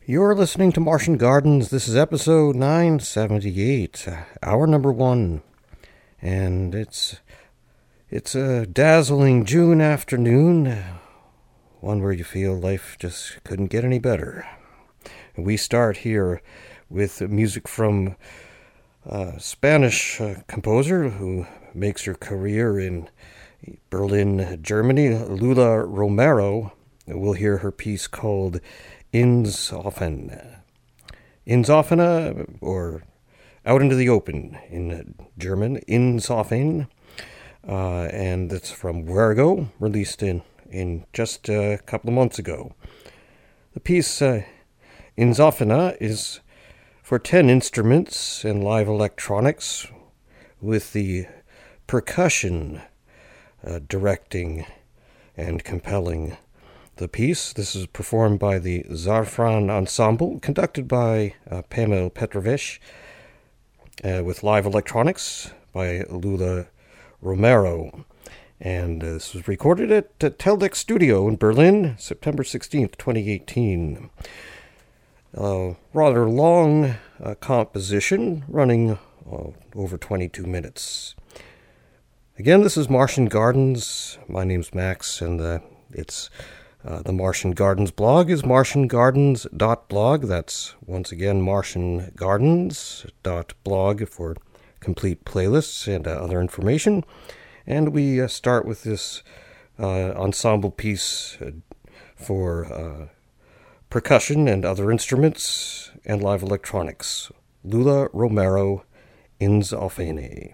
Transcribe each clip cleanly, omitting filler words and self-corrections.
You're listening to Martian Gardens. This is episode 978, hour number 1. And it's a dazzling June afternoon, one where you feel life just couldn't get any better. We start here with music from a Spanish composer who makes her career in Berlin, Germany, Lula Romero. We'll hear her piece called Ins Offen. Ins Offene, or Out into the Open in German, Ins Offen. And it's from Virgo, released in just a couple of months ago. The piece Ins Offene is for 10 instruments and live electronics, with the percussion directing and compelling the piece. This is performed by the Zarfran Ensemble, conducted by Pavel Petrovich, with live electronics by Lula Romero. And this was recorded at Teldec Studio in Berlin, September 16th, 2018. Rather long composition, running over 22 minutes. Again, this is Martian Gardens. My name's Max, and it's the Martian Gardens blog is martiangardens.blog. That's, once again, martiangardens.blog for complete playlists and other information. And we start with this ensemble piece for percussion and other instruments and live electronics. Lula Romero, Ins Offene.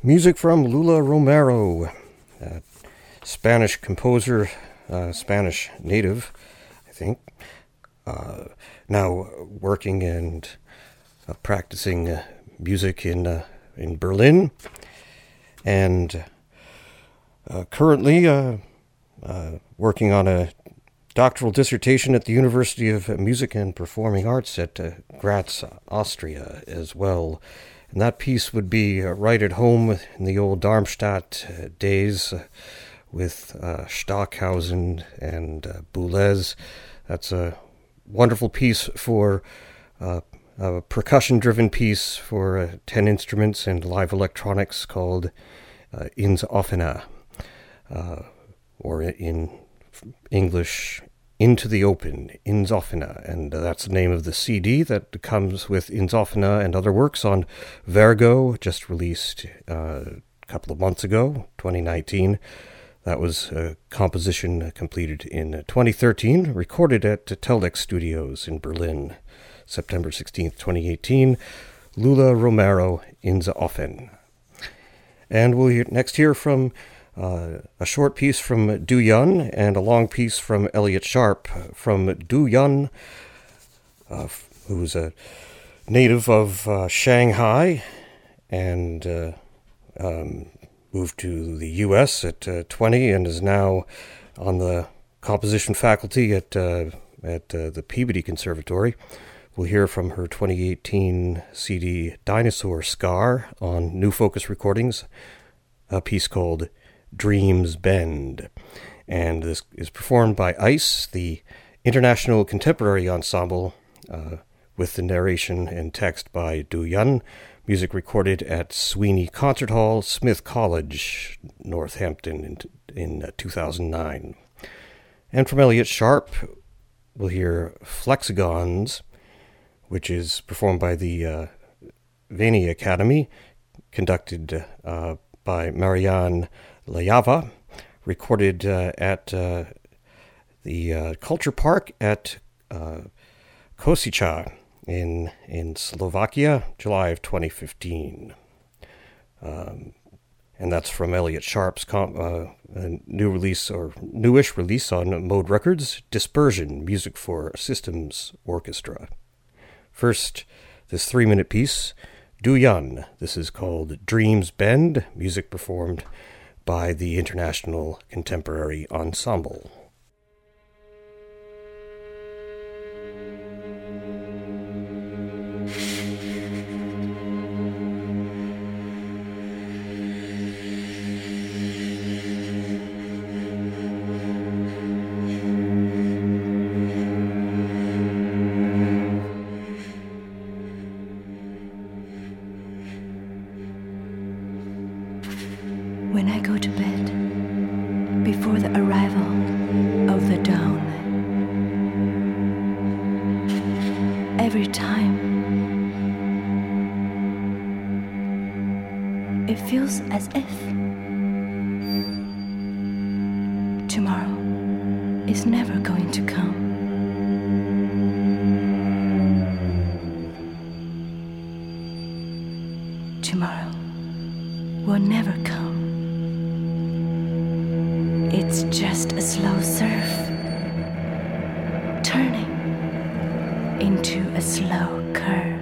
Music from Lula Romero, Spanish composer, Spanish native, I think. Now working and practicing music in Berlin, and currently working on a doctoral dissertation at the University of Music and Performing Arts at Graz, Austria, as well. And that piece would be right at home in the old Darmstadt days with Stockhausen and Boulez. That's a wonderful piece for a percussion-driven piece for 10 instruments and live electronics called Ins Offene, or in English, Into the Open, Ins Offene, and that's the name of the CD that comes with Ins Offene and other works on Vergo, just released a couple of months ago, 2019. That was a composition completed in 2013, recorded at Teldex Studios in Berlin, September 16th, 2018. Lula Romero, Ins Offene. And we'll next hear from a short piece from Du Yun and a long piece from Elliot Sharp. From Du Yun, who's a native of Shanghai and moved to the U.S. at 20 and is now on the composition faculty at the Peabody Conservatory. We'll hear from her 2018 CD Dinosaur Scar on New Focus Recordings, a piece called Dreams Bend. And this is performed by ICE, the International Contemporary Ensemble, with the narration and text by Du Yun. Music recorded at Sweeney Concert Hall, Smith College, Northampton in 2009. And from Elliot Sharp, we'll hear Flexagons, which is performed by the Veni Academy, conducted by Marianne Layava, recorded at the Culture Park at Kosica in Slovakia, July of 2015. And that's from Elliot Sharp's new release, or newish release on Mode Records, Dispersion, Music for Systems Orchestra. First, this 3-minute piece, Du Yun. This is called Dreams Bend, music performed by the International Contemporary Ensemble. When I go to bed, before the arrival of the dawn, every time it feels as if tomorrow is never going to come. Tomorrow will never come. It's just a slow surf, turning into a slow curve.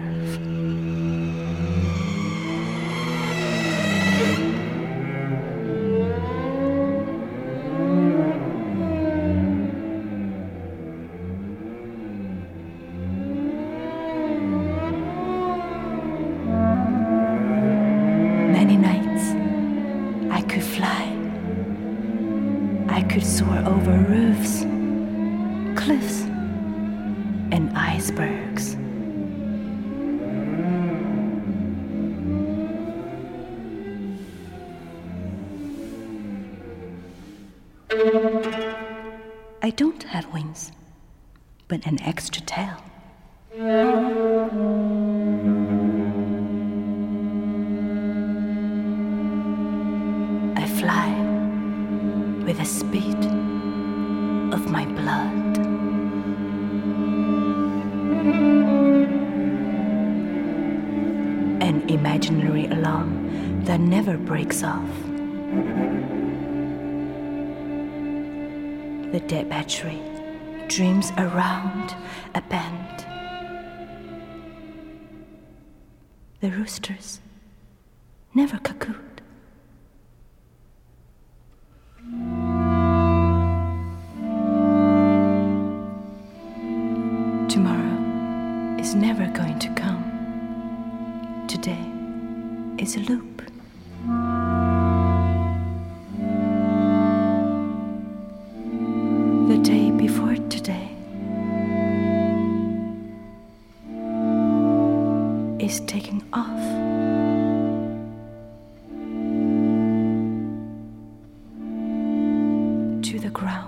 Many nights I could fly. I could soar over roofs, cliffs, and icebergs. I don't have wings, but an extra tail. I fly with the speed of my blood. And imaginary alarm that never breaks off. The dead battery dreams around a bend. The roosters never cuckooed. Tomorrow is never going to come. Today is a loop. The day before today is taking off. To the ground.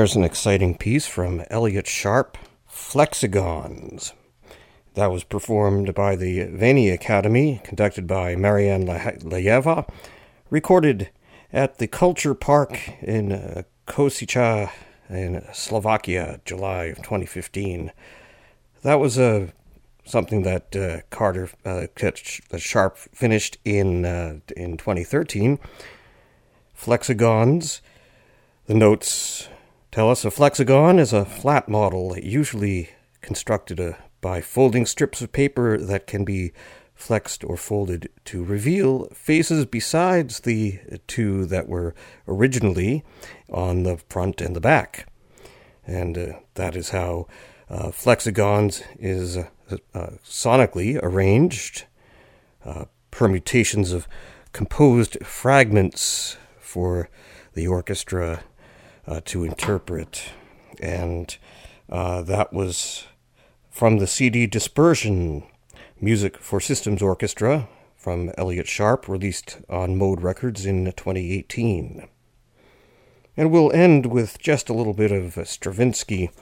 there's an exciting piece from Elliot Sharp, Flexagons. That was performed by the Veni Academy, conducted by Marianne Lajeva, recorded at the Culture Park in Košice in Slovakia, July of 2015. That was something that that Sharp finished in 2013. Flexagons. The notes tell us a flexagon is a flat model, usually constructed by folding strips of paper that can be flexed or folded to reveal faces besides the two that were originally on the front and the back. And that is how flexagons is sonically arranged, permutations of composed fragments for the orchestra to interpret. And that was from the CD Dispersion, Music for Systems Orchestra, from Elliot Sharp, released on Mode Records in 2018. And we'll end with just a little bit of Stravinsky.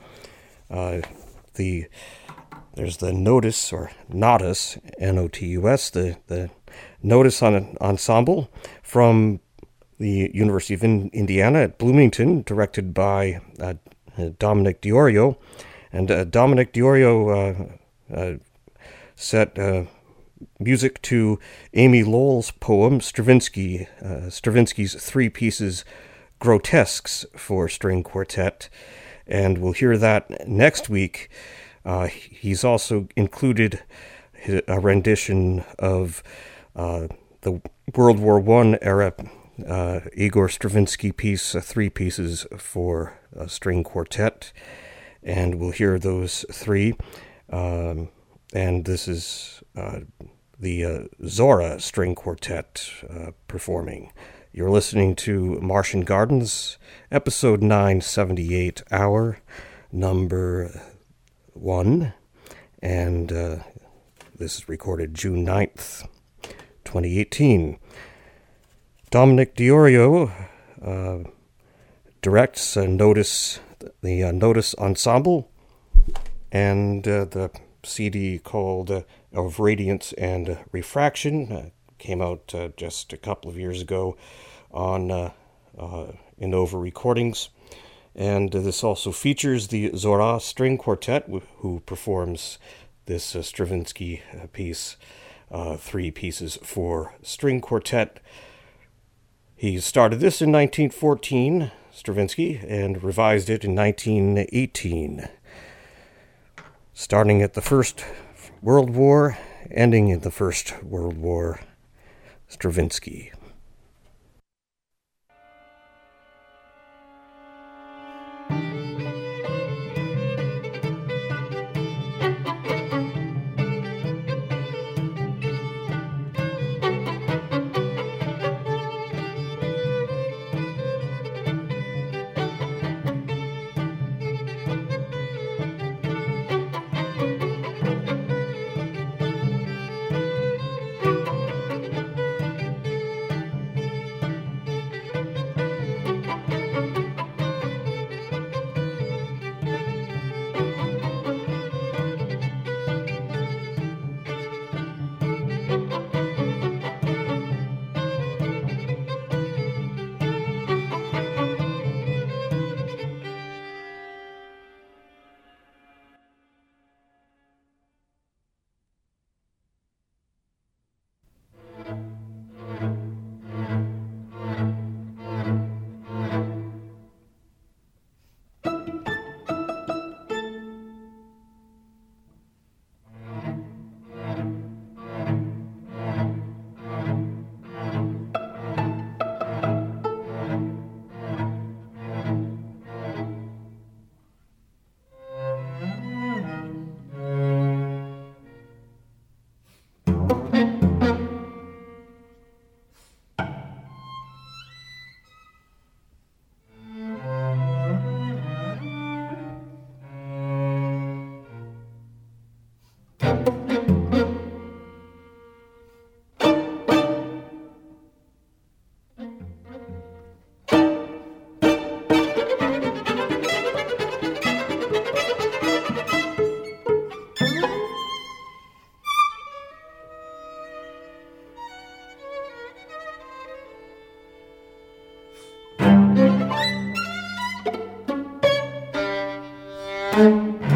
There's the Notus, or Notus, N-O-T-U-S, the Notus Ensemble from the University of Indiana at Bloomington, directed by Dominic Diorio. And Dominic Diorio set music to Amy Lowell's poem, Stravinsky's three pieces, Grotesques, for string quartet. And we'll hear that next week. He's also included a rendition of the World War I era Igor Stravinsky piece, three pieces for a string quartet. And we'll hear those three. And this is the Zora String Quartet performing. You're listening to Martian Gardens, episode 978, hour number 1. And this is recorded June 9th, 2018. Dominic Diorio directs the Notus Ensemble, and the CD called Of Radiance and Refraction came out just a couple of years ago on Innova Recordings. And this also features the Zora String Quartet, who performs this Stravinsky piece, three pieces for string quartet. He started this in 1914, Stravinsky, and revised it in 1918. Starting at the First World War, ending in the First World War, Stravinsky. Thank you.